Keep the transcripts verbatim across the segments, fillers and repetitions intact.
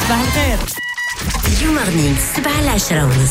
صباح الخير. اليوم غنين سبعة العشرة ونص.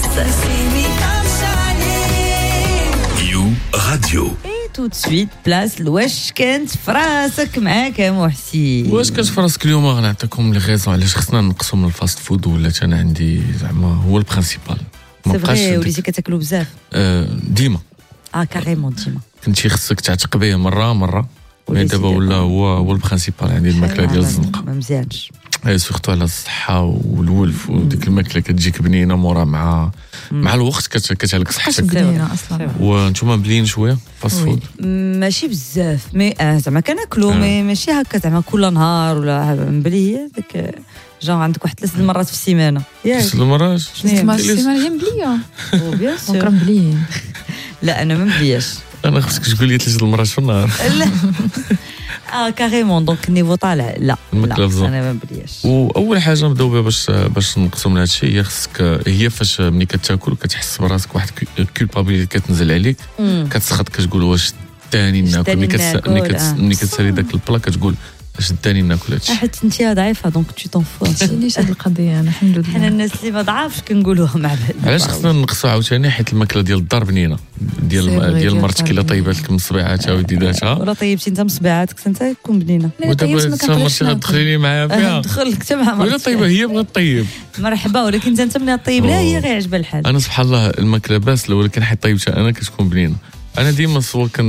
يو راديو. تو تسويت بلاس الواش كانت فراسك معاك يا محسن. واش كانت فراسك اليوم؟ غنعطيكم لي غيزون علاش خصنا نقصوا من الفاست فود، ولا انا عندي زعما هو البرينسيبال. ما بقاش وليتي كتاكلوا بزاف ديما. اه كاريمون ديما كنتي خصك تعتق به مره مره، مي دابا ولا هو هو البرينسيبال عندي الماكله ديال الزنقه. ما مزيانش اي سورتو على الصحه والولف، وديك الماكله كتجيك بنينه مورا مع مم. مع الوقت كتعلق صحتك بنينه اصلا. وانتم بلين شويه فاست فود ماشي بزاف، مي آه زعما كناكلو، مي ماشي هكا زعما كل نهار ولا مبلي. هي ديك جون عندك واحد ثلاث المرات في السيمانه. ثلاث المرات ثلاث المرات في السيمانه هي مبليه. بيان سور بكره مبليين. لا انا ما مبلياش. انا خصك تقول لي ثلاث المرات في النهار. لا اه كاريمون دونك النيفو طالع. لا لا انا ما بلياش. واول حاجه نبداو بها باش باش نقصوا من هذا الشيء هي خصك، هي فاش ملي كتاكل كتحس براسك واحد كولبابيليتي كتنزل عليك، كتسخط كتقول واش الثاني ناكل. ملي كتسالي داك البلا كتقول اش الثاني ناكل هادشي. حيت انت ضعيفه دونك تو طون فو. ماشي هاد القضيه. انا الحمد لله حنا الناس اللي ما ضعافش كنقولوها مع بعض. علاش خصنا نقصوا عاوتاني؟ حيت الماكله ديال الدار بنينه، ديال ديال مرتك الا طيبات لك من صبيعاتها وديداتها، ولا طيبتي انت من صبيعاتك انت تكون بنينه. ودابا انت مرتي غتدخلي لي معاها فيها ندخل لك حتى مع مرتك ولا طيبه هي بغات طيب مرحبا، ولكن انت من طيب لها هي غير عجبها الحال. انا سبحان الله الماكله باسله، ولكن حيت طيبتها انا كتكون بنينه. انا ديما سوا كن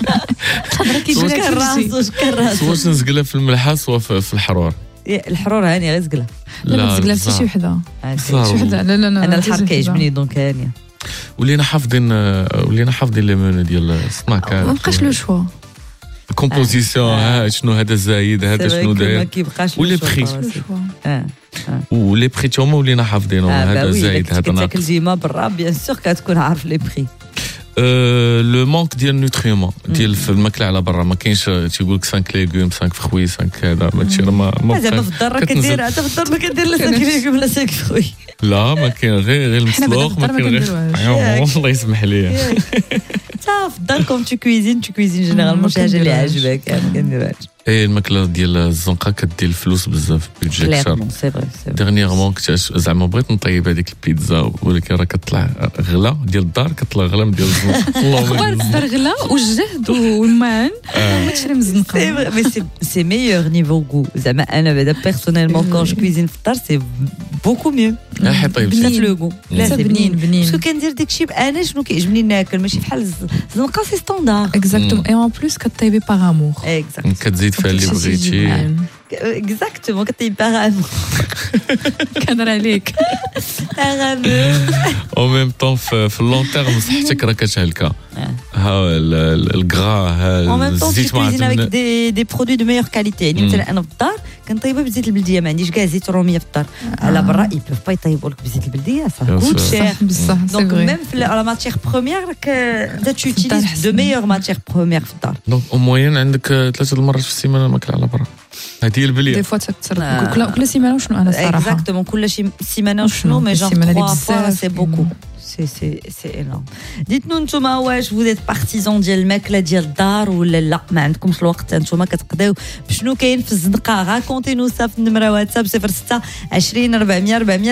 سوا كنراس كنراس سوا نزقلها في الملحه سوا في الحرور. الحرور هانيه غير زقلها. لا ما تزقلها حتى شي وحده. شي وحده. لا لا لا انا الحر كيعجبني دونك هانيه. ولينا حافظين ولينا حافظين لي مونو ديال السناك. ما بقاش لو شوا الكومبوزيسيون. ها شنو هذا زايد، هذا شنو داير، ما كيبقاش ولي بخي اه ولي بخي تما ولينا حافظينهم. هذا زايد هذا ناقص. كتاكل ديما برا بيان سور كتكون عارف لي بخي. لو مونك ديال النوتريومون ديال في الماكله على برا. ما كاينش تيقول لك خمسة ليغوم خمسة فخوي خمسة كذا. ما تشير ما ما زعما في الدار كدير، حتى في الدار ما كدير لا خمسة ليغوم لا خمسة فخوي. لا ما كاين غير غير المسلوق. ما كاين غير الله يسمح لي. تا في الدار كوم تو كويزين تو كويزين جينيرالمون شي حاجه اللي عاجبك ما كنديرهاش. اي الماكله ديال الزنقه كدير الفلوس بزاف بيدجي كثر. سي فري سي ديرنييرمون كنت زعما بغيت نطيب هذيك البيتزا، ولكن راه كطلع غلا ديال الدار، كطلع غلا من ديال الزنقه. الله الدار غلا والجهد والمان ما تشري من الزنقه. سي مي سي سي ميور نيفو غو. زعما انا بعدا بيرسونيلمون كون جو كويزين في الدار سي بوكو ميو. لا طيب بزاف لو غو. لا سي بنين بنين. باسكو كندير داكشي انا شنو كيعجبني ناكل، ماشي بحال الزنقه سي ستاندار. اكزاكتومون. اي اون بلوس كطيبي باغ امور. اكزاكتومون. كتزيد فيها اللي بغيتي. اكزاكتومون كطيب باغ امور. كنهضر عليك باغ امور. او ميم طون في اللون تيرم صحتك راه كتهلكا. ها الكغا ها الزيت ما عندنا avec des des produits de meilleure qualité. يعني مثلا انا في الدار كنطيبها بزيت البلديه، ما عنديش كاع زيت روميه في الدار. على برا يبوف با يطيبوا لك بزيت البلديه صح كوت شير بصح. دونك ميم في لا ماتيير بروميير راك انت تيوتيليز دو ميور ماتيير بروميير في الدار. دونك او موين عندك ثلاثه المرات في السيمانه ماكله على برا. هذه هي البليه. دي فوا تتصرف كل كل سيمانه وشنو. انا صراحه اكزاكتومون كل شي سيمانه وشنو، مي جون trois fois c'est beaucoup. سي سي سي انورم. ديتنو نتوما واش فوزيت بارتيزون ديال الماكله ديال الدار ولا لا ما عندكمش الوقت نتوما كتقضيو بشنو كاين في الزنقه؟ راكونتي نو سا في النمره واتساب صفر ستة عشرين أربعمية أربعمية.